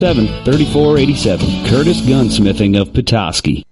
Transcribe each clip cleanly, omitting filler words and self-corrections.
3487 Curtis Gunsmithing of Petoskey.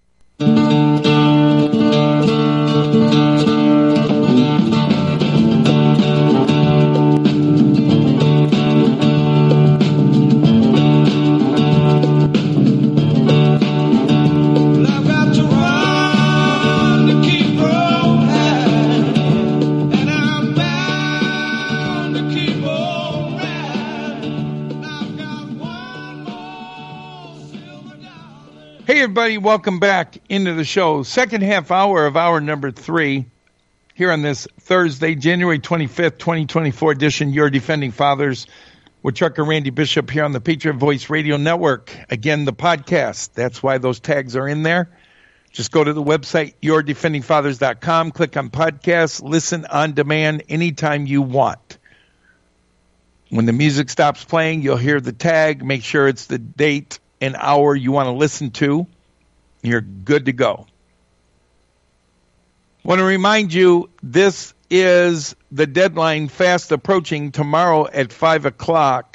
Hey everybody, welcome back into the show. Second half hour of hour number 3 here on this Thursday, January 25th, 2024 edition, Your Defending Fathers with Trucker Randy Bishop here on the Patriot Voice Radio Network. Again, the podcast, that's why those tags are in there. Just go to the website, yourdefendingfathers.com, click on podcasts, listen on demand anytime you want. When the music stops playing, you'll hear the tag. Make sure it's the date and hour you want to listen to. You're good to go. Want to remind you, this is the deadline fast approaching tomorrow at 5 o'clock.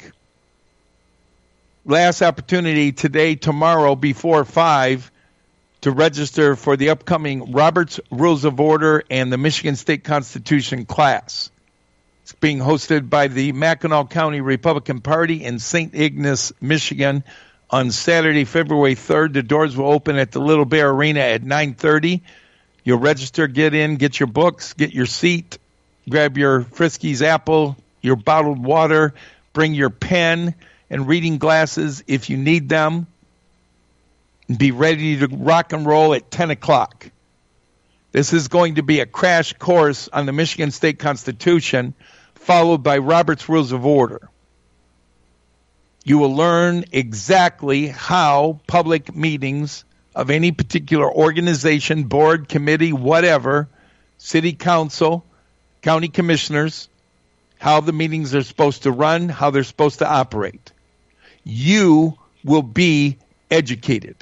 Last opportunity today, tomorrow, before 5, to register for the upcoming Robert's Rules of Order and the Michigan State Constitution class. It's being hosted by the Mackinac County Republican Party in St. Ignace, Michigan, on Saturday, February 3rd. The doors will open at the Little Bear Arena at 9:30. You'll register, get in, get your books, get your seat, grab your Friskies apple, your bottled water, bring your pen and reading glasses if you need them, and be ready to rock and roll at 10 o'clock. This is going to be a crash course on the Michigan State Constitution, followed by Robert's Rules of Order. You will learn exactly how public meetings of any particular organization, board, committee, whatever, city council, county commissioners, how the meetings are supposed to run, how they're supposed to operate. You will be educated.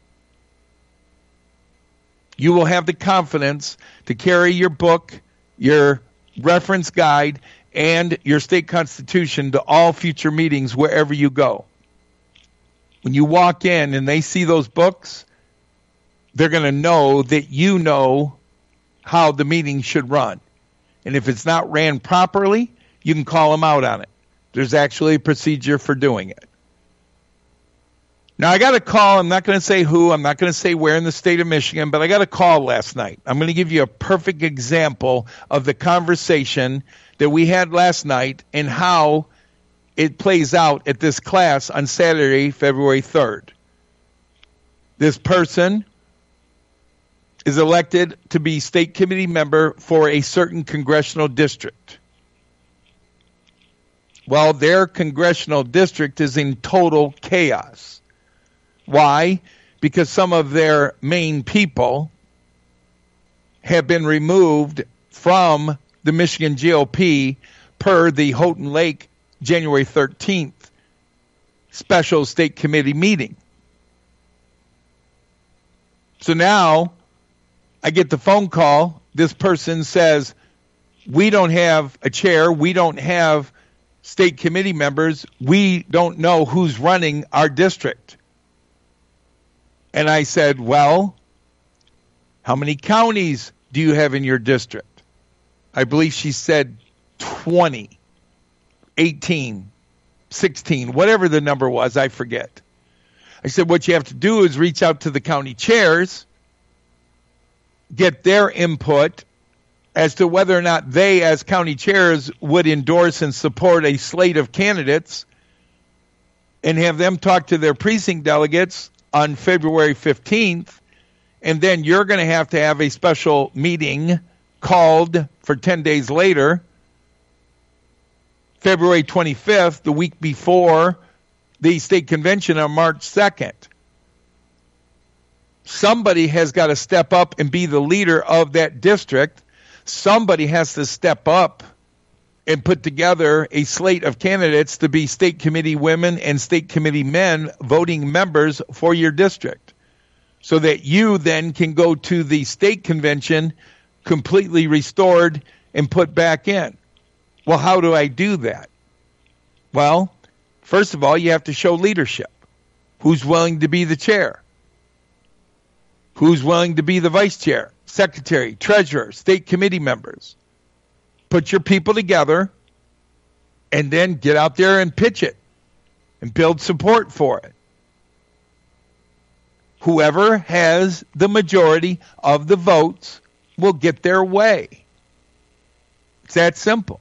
You will have the confidence to carry your book, your reference guide, and your state constitution to all future meetings wherever you go. When you walk in and they see those books, they're going to know that you know how the meeting should run. And if it's not ran properly, you can call them out on it. There's actually a procedure for doing it. Now, I got a call. I'm not going to say who. I'm not going to say where in the state of Michigan, but I got a call last night. I'm going to give you a perfect example of the conversation that we had last night and how it plays out at this class on Saturday, February 3rd. This person is elected to be state committee member for a certain congressional district. Well, their congressional district is in total chaos. Why? Because some of their main people have been removed from the Michigan GOP per the Houghton Lake January 13th special state committee meeting. So now I get the phone call. This person says, we don't have a chair. We don't have state committee members. We don't know who's running our district. And I said, well, how many counties do you have in your district? I believe she said 20, 18, 16, whatever the number was, I forget. I said, what you have to do is reach out to the county chairs, get their input as to whether or not they, as county chairs, would endorse and support a slate of candidates, and have them talk to their precinct delegates on February 15th, and then you're going to have a special meeting called for 10 days later, February 25th, the week before the state convention on March 2nd. Somebody has got to step up and be the leader of that district. Somebody has to step up and put together a slate of candidates to be state committee women and state committee men voting members for your district, so that you then can go to the state convention completely restored and put back in. Well, how do I do that? Well, first of all, you have to show leadership. Who's willing to be the chair? Who's willing to be the vice chair, secretary, treasurer, state committee members? Put your people together and then get out there and pitch it and build support for it. Whoever has the majority of the votes will get their way. It's that simple.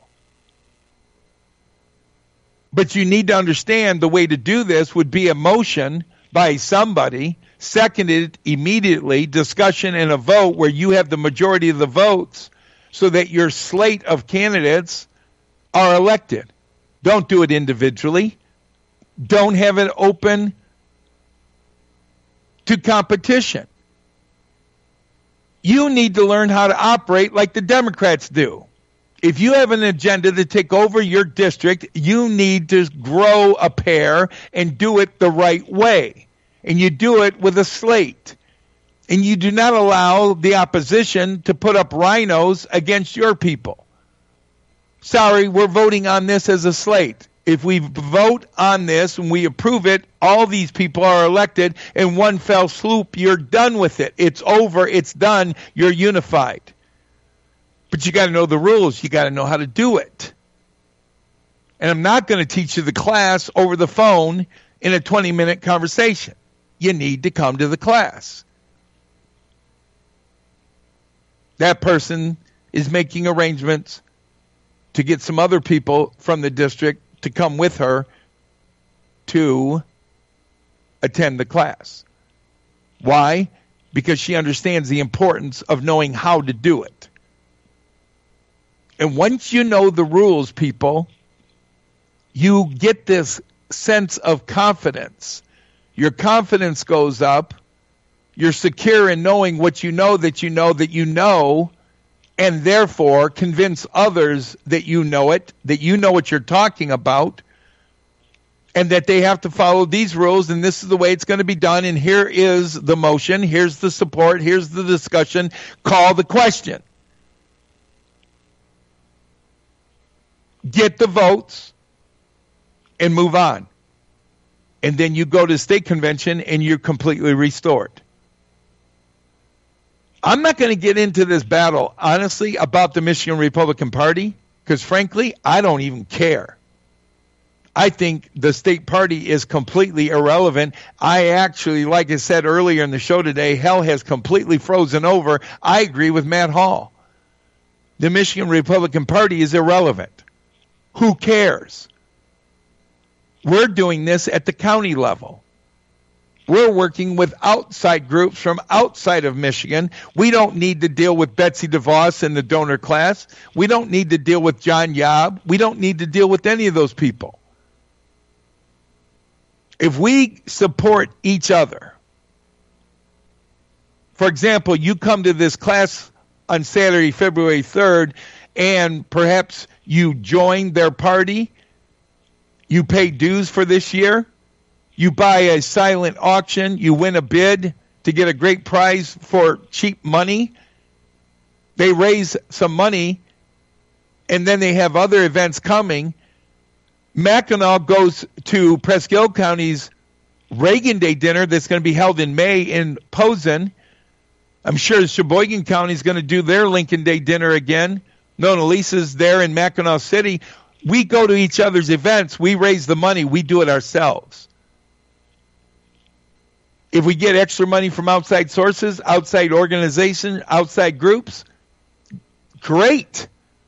But you need to understand the way to do this would be a motion by somebody, seconded immediately, discussion and a vote where you have the majority of the votes so that your slate of candidates are elected. Don't do it individually. Don't have it open to competition. You need to learn how to operate like the Democrats do. If you have an agenda to take over your district, you need to grow a pair and do it the right way. And you do it with a slate. And you do not allow the opposition to put up rhinos against your people. Sorry, we're voting on this as a slate. If we vote on this and we approve it, all these people are elected in one fell swoop. You're done with it. It's over. It's done. You're unified. But you got to know the rules. You got to know how to do it. And I'm not going to teach you the class over the phone in a 20-minute conversation. You need to come to the class. That person is making arrangements to get some other people from the district to come with her to attend the class. Why? Because she understands the importance of knowing how to do it. And once you know the rules, people, you get this sense of confidence. Your confidence goes up. You're secure in knowing what you know that you know that you know, and therefore convince others that you know what you're talking about, and that they have to follow these rules, and this is the way it's going to be done, and here is the motion, here's the support, here's the discussion, call the question. Get the votes and move on. And then you go to state convention and you're completely restored. I'm not going to get into this battle, honestly, about the Michigan Republican Party, because frankly, I don't even care. I think the state party is completely irrelevant. I actually, like I said earlier in the show today, hell has completely frozen over. I agree with Matt Hall. The Michigan Republican Party is irrelevant. Who cares? We're doing this at the county level. We're working with outside groups from outside of Michigan. We don't need to deal with Betsy DeVos and the donor class. We don't need to deal with John Yob. We don't need to deal with any of those people. If we support each other, for example, you come to this class on Saturday, February 3rd, and perhaps you join their party, you pay dues for this year, you buy a silent auction, you win a bid to get a great prize for cheap money, they raise some money, and then they have other events coming. Mackinac goes to Presque Isle County's Reagan Day dinner that's going to be held in May in Posen. I'm sure Sheboygan County is going to do their Lincoln Day dinner again. Nona Lisa's there in Mackinac City. We go to each other's events. We raise the money. We do it ourselves. If we get extra money from outside sources, outside organizations, outside groups, great.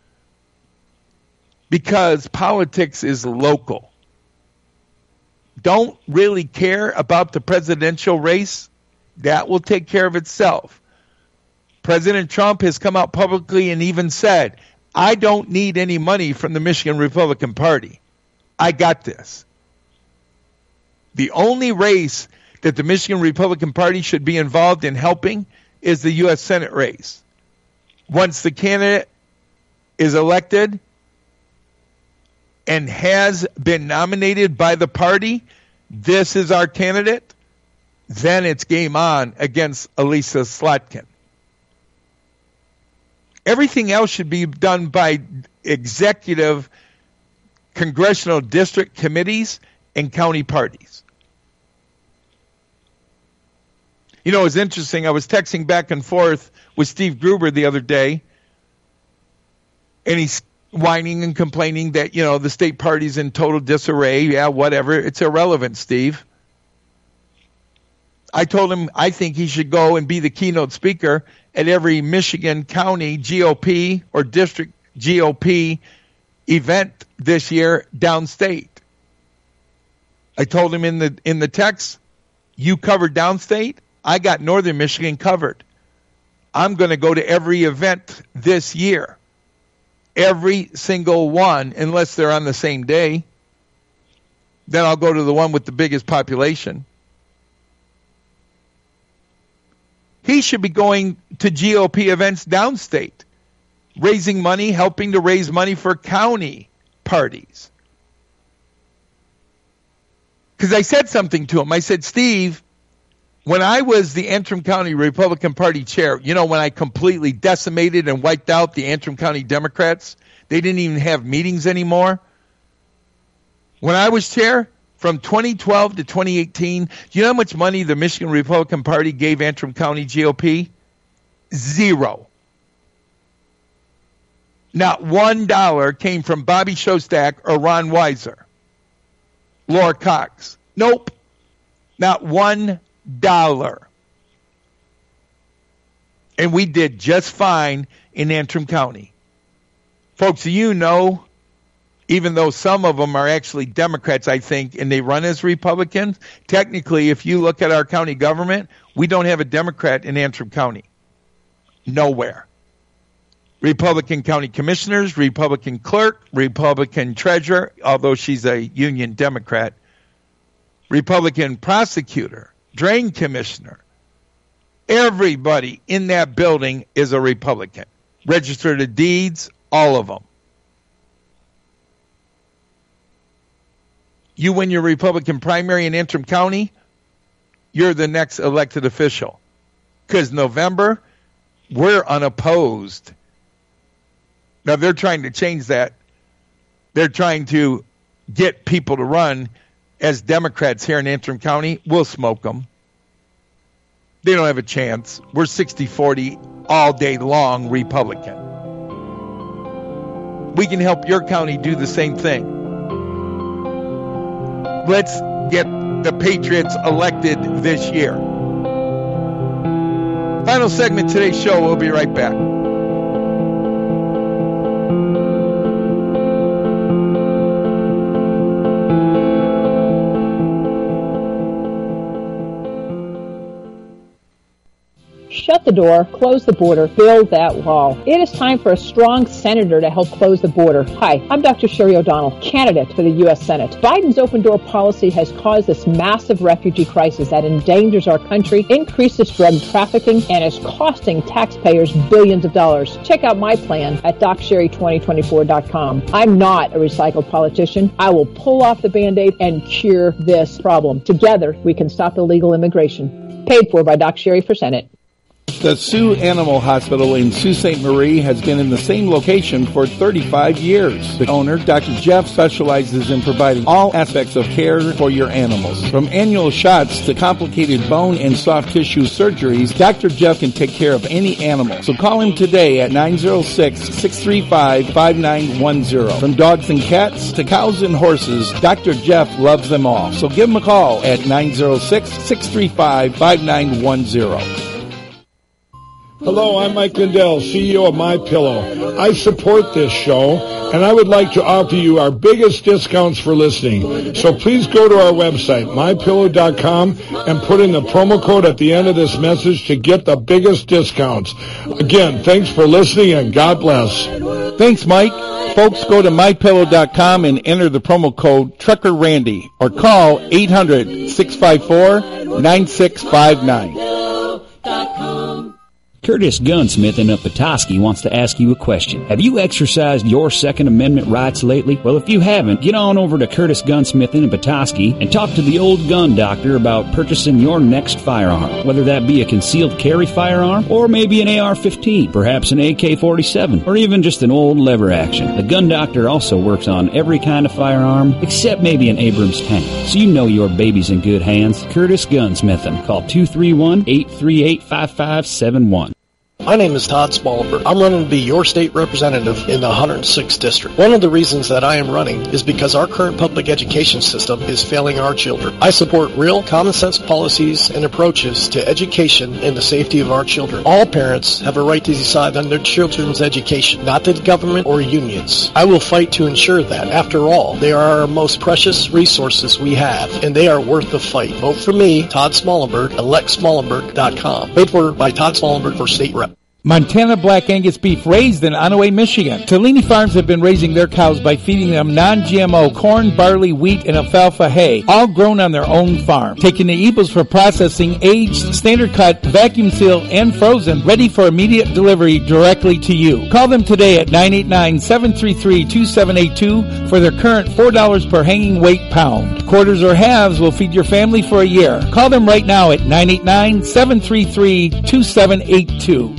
Because politics is local. Don't really care about the presidential race. That will take care of itself. President Trump has come out publicly and even said, I don't need any money from the Michigan Republican Party. I got this. The only race that the Michigan Republican Party should be involved in helping is the U.S. Senate race. Once the candidate is elected and has been nominated by the party, this is our candidate, then it's game on against Elisa Slotkin. Everything else should be done by executive congressional district committees and county parties. You know, it was interesting. I was texting back and forth with Steve Gruber the other day, and he's whining and complaining that, you know, the state party's in total disarray. Yeah, whatever. It's irrelevant, Steve. I told him I think he should go and be the keynote speaker at every Michigan County GOP or district GOP event this year downstate. I told him in the text, you covered downstate, I got Northern Michigan covered. I'm going to go to every event this year. Every single one, unless they're on the same day. Then I'll go to the one with the biggest population. He should be going to GOP events downstate, raising money, helping to raise money for county parties. Because I said something to him. I said, Steve, when I was the Antrim County Republican Party chair, you know, when I completely decimated and wiped out the Antrim County Democrats, they didn't even have meetings anymore. When I was chair, from 2012 to 2018, do you know how much money the Michigan Republican Party gave Antrim County GOP? Zero. Not $1 came from Bobby Shostak or Ron Weiser. Laura Cox. Nope. Not $1. And we did just fine in Antrim County. Folks, you know, even though some of them are actually Democrats, I think, and they run as Republicans, technically, if you look at our county government, we don't have a Democrat in Antrim County. Nowhere. Republican county commissioners, Republican clerk, Republican treasurer, although she's a union Democrat, Republican prosecutor, drain commissioner. Everybody in that building is a Republican. Registered of deeds, all of them. You win your Republican primary in Antrim County, you're the next elected official. Because November, we're unopposed. Now, they're trying to change that. They're trying to get people to run as Democrats here in Antrim County. We'll smoke them. They don't have a chance. We're 60-40 all day long Republican. We can help your county do the same thing. Let's get the Patriots elected this year. Final segment of today's show. We'll be right back. Shut the door, close the border, build that wall. It is time for a strong senator to help close the border. Hi, I'm Dr. Sherry O'Donnell, candidate for the U.S. Senate. Biden's open door policy has caused this massive refugee crisis that endangers our country, increases drug trafficking, and is costing taxpayers billions of dollars. Check out my plan at DocSherry2024.com. I'm not a recycled politician. I will pull off the Band-Aid and cure this problem. Together, we can stop illegal immigration. Paid for by Doc Sherry for Senate. The Sioux Animal Hospital in Sault Ste. Marie has been in the same location for 35 years. The owner, Dr. Jeff, specializes in providing all aspects of care for your animals. From annual shots to complicated bone and soft tissue surgeries, Dr. Jeff can take care of any animal. So call him today at 906-635-5910. From dogs and cats to cows and horses, Dr. Jeff loves them all. So give him a call at 906-635-5910. Hello, I'm Mike Lindell, CEO of MyPillow. I support this show, and I would like to offer you our biggest discounts for listening. So please go to our website, MyPillow.com, and put in the promo code at the end of this message to get the biggest discounts. Again, thanks for listening, and God bless. Thanks, Mike. Folks, go to MyPillow.com and enter the promo code TruckerRandy or call 800-654-9659. Curtis Gunsmithing of Petoskey wants to ask you a question. Have you exercised your Second Amendment rights lately? Well, if you haven't, get on over to Curtis Gunsmithing in Petoskey and talk to the old gun doctor about purchasing your next firearm, whether that be a concealed carry firearm or maybe an AR-15, perhaps an AK-47, or even just an old lever action. The gun doctor also works on every kind of firearm except maybe an Abrams tank. So you know your baby's in good hands. Curtis Gunsmithing. Call 231-838-5571. My name is Todd Smallberg. I'm running to be your state representative in the 106th District. One of the reasons that I am running is because our current public education system is failing our children. I support real, common-sense policies and approaches to education and the safety of our children. All parents have a right to decide on their children's education, not the government or unions. I will fight to ensure that. After all, they are our most precious resources we have, and they are worth the fight. Vote for me, Todd Smallberg, electsmallenberg.com. Paid for by Todd Smallberg for state rep. Montana Black Angus beef raised in Onaway, Michigan. Tellini Farms have been raising their cows by feeding them non-GMO corn, barley, wheat, and alfalfa hay, all grown on their own farm. Taking the eagles for processing, aged, standard cut, vacuum sealed, and frozen, ready for immediate delivery directly to you. Call them today at 989-733-2782 for their current $4 per hanging weight pound. Quarters or halves will feed your family for a year. Call them right now at 989-733-2782.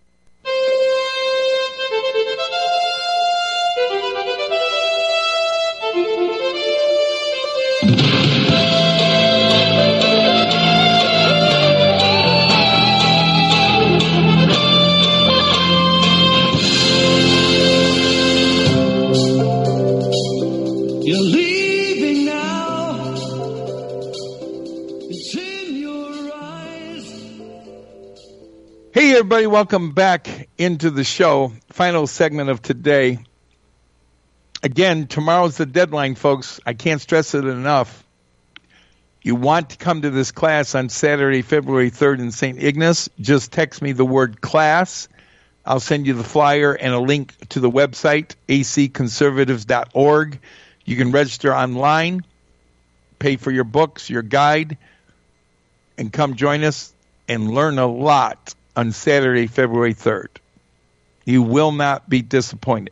Hey, everybody, welcome back into the show. Final segment of today. Again, tomorrow's the deadline, folks. I can't stress it enough. You want to come to this class on Saturday, February 3rd in St. Ignace, just text me the word class. I'll send you the flyer and a link to the website, acconservatives.org. You can register online, pay for your books, your guide, and come join us and learn a lot on Saturday, February 3rd. You will not be disappointed.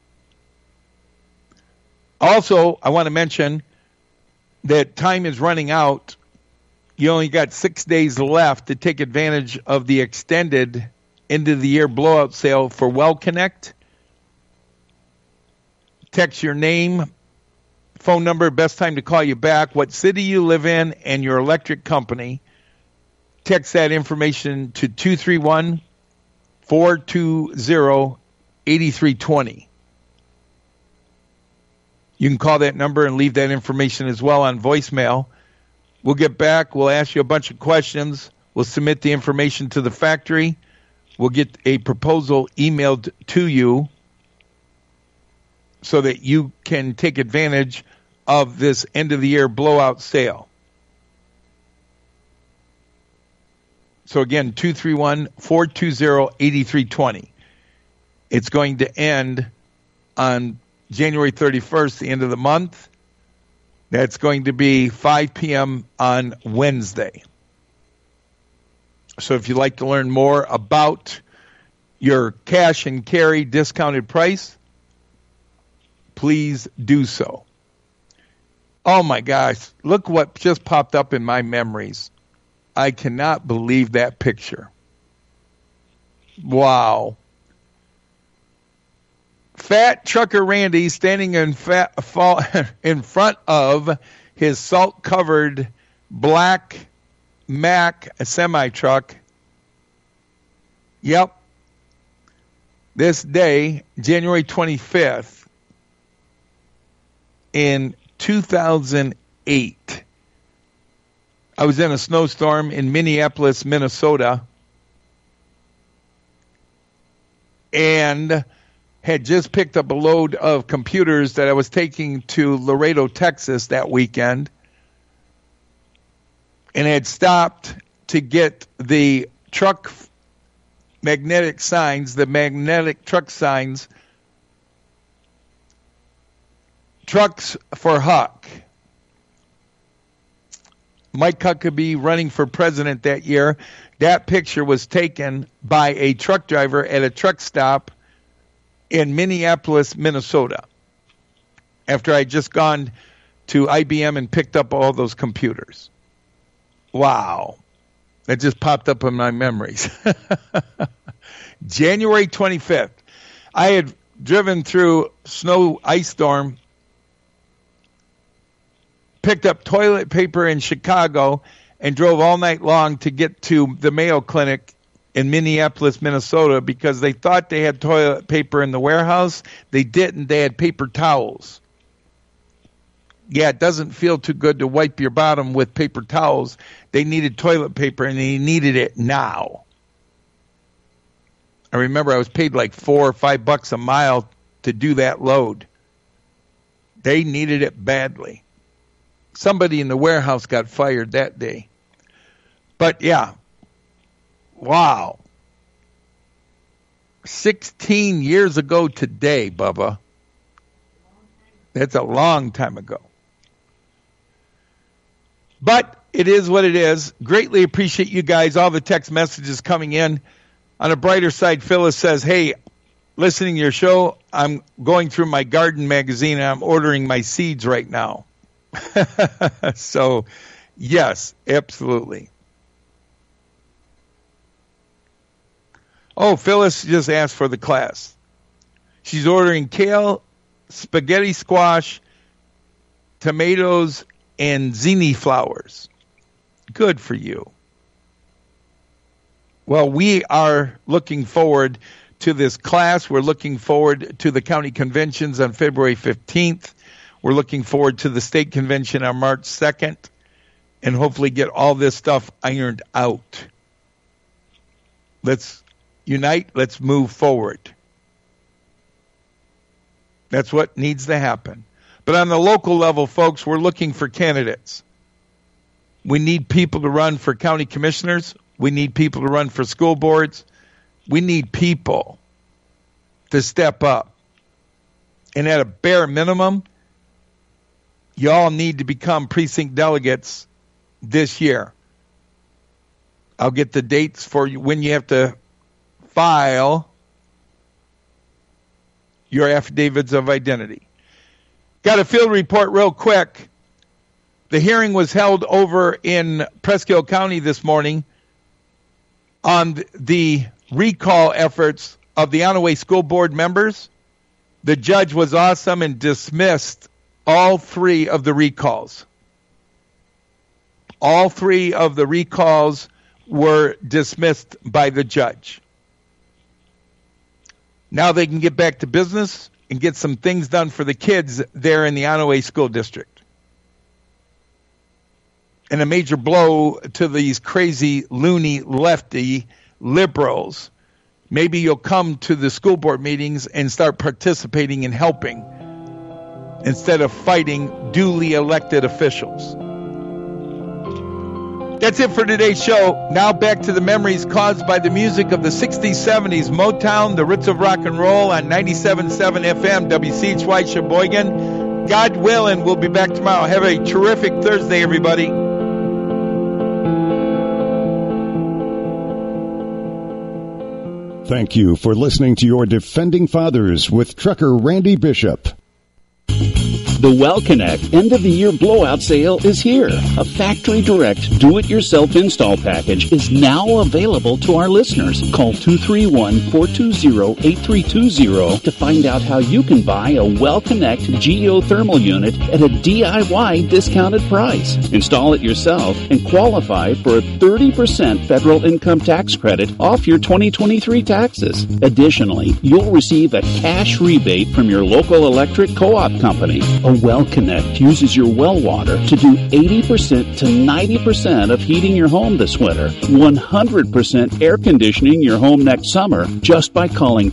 Also, I want to mention that time is running out. You only got 6 days left to take advantage of the extended end-of-the-year blowout sale for WellConnect. Text your name, phone number, best time to call you back, what city you live in, and your electric company. Text that information to 231-420-8320. You can call that number and leave that information as well on voicemail. We'll get back. We'll ask you a bunch of questions. We'll submit the information to the factory. We'll get a proposal emailed to you so that you can take advantage of this end-of-the-year blowout sale. So again, 231-420-8320. It's going to end on January 31st, the end of the month. That's going to be 5 p.m. on Wednesday. So if you'd like to learn more about your cash and carry discounted price, please do so. Oh my gosh, look what just popped up in my memories. I cannot believe that picture. Wow. Fat Trucker Randy standing in front of his salt-covered black Mack semi-truck. Yep. This day, January 25th, in 2008, I was in a snowstorm in Minneapolis, Minnesota, and had just picked up a load of computers that I was taking to Laredo, Texas that weekend, and had stopped to get the truck magnetic signs, the magnetic truck signs, Trucks for Huck. Mike Huckabee running for president that year. That picture was taken by a truck driver at a truck stop in Minneapolis, Minnesota, after I'd just gone to IBM and picked up all those computers. Wow. That just popped up in my memories. January 25th. I had driven through snow ice storm, picked up toilet paper in Chicago, and drove all night long to get to the Mayo Clinic in Minneapolis, Minnesota, because they thought they had toilet paper in the warehouse. They didn't. They had paper towels. Yeah, it doesn't feel too good to wipe your bottom with paper towels. They needed toilet paper, and they needed it now. I remember I was paid like $4 or $5 a mile to do that load. They needed it badly. Somebody in the warehouse got fired that day. But yeah, wow. 16 years ago today, Bubba. That's a long time ago. But it is what it is. Greatly appreciate you guys, all the text messages coming in. On a brighter side, Phyllis says, hey, listening to your show, I'm going through my garden magazine and I'm ordering my seeds right now. So, yes, absolutely. Oh, Phyllis just asked for the class. She's ordering kale, spaghetti squash, tomatoes, and zinni flowers. Good for you. Well, we are looking forward to this class. We're looking forward to the county conventions on February 15th. We're looking forward to the state convention on March 2nd, and hopefully get all this stuff ironed out. Let's unite. Let's move forward. That's what needs to happen. But on the local level, folks, we're looking for candidates. We need people to run for county commissioners. We need people to run for school boards. We need people to step up. And at a bare minimum, you all need to become precinct delegates this year. I'll get the dates for you when you have to file your affidavits of identity. Got a field report real quick. The hearing was held over in Presque County this morning on the recall efforts of the Onaway School Board members. The judge was awesome and dismissed all 3 of the recalls. All 3 of the recalls were dismissed by the judge. Now they can get back to business and get some things done for the kids there in the Onaway School District. And a major blow to these crazy, loony, lefty liberals. Maybe you'll come to the school board meetings and start participating and helping instead of fighting duly elected officials. That's it for today's show. Now back to the memories caused by the music of the 60s, 70s, Motown, the roots of rock and roll on 97.7 FM, WCHY Sheboygan. God willing, we'll be back tomorrow. Have a terrific Thursday, everybody. Thank you for listening to your Defending Fathers with Trucker Randy Bishop. The Well Connect end-of-the-year blowout sale is here. A factory direct do-it-yourself install package is now available to our listeners. Call 231-420-8320 to find out how you can buy a Well Connect geothermal unit at a DIY discounted price. Install it yourself and qualify for a 30% federal income tax credit off your 2023 taxes. Additionally, you'll receive a cash rebate from your local electric co-op company. A Well Connect uses your well water to do 80% to 90% of heating your home this winter, 100% air conditioning your home next summer, just by calling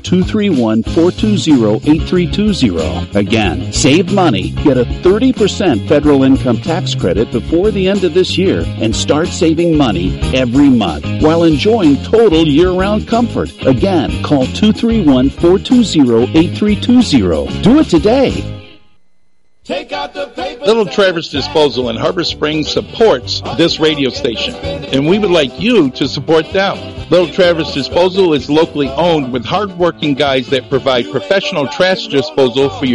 231-420-8320. Again, save money, get a 30% federal income tax credit before the end of this year, and start saving money every month while enjoying total year-round comfort. Again, call 231-420-8320. Do it today. Little Traverse Disposal in Harbor Springs supports this radio station, and we would like you to support them. Little Traverse Disposal is locally owned with hard-working guys that provide professional trash disposal for your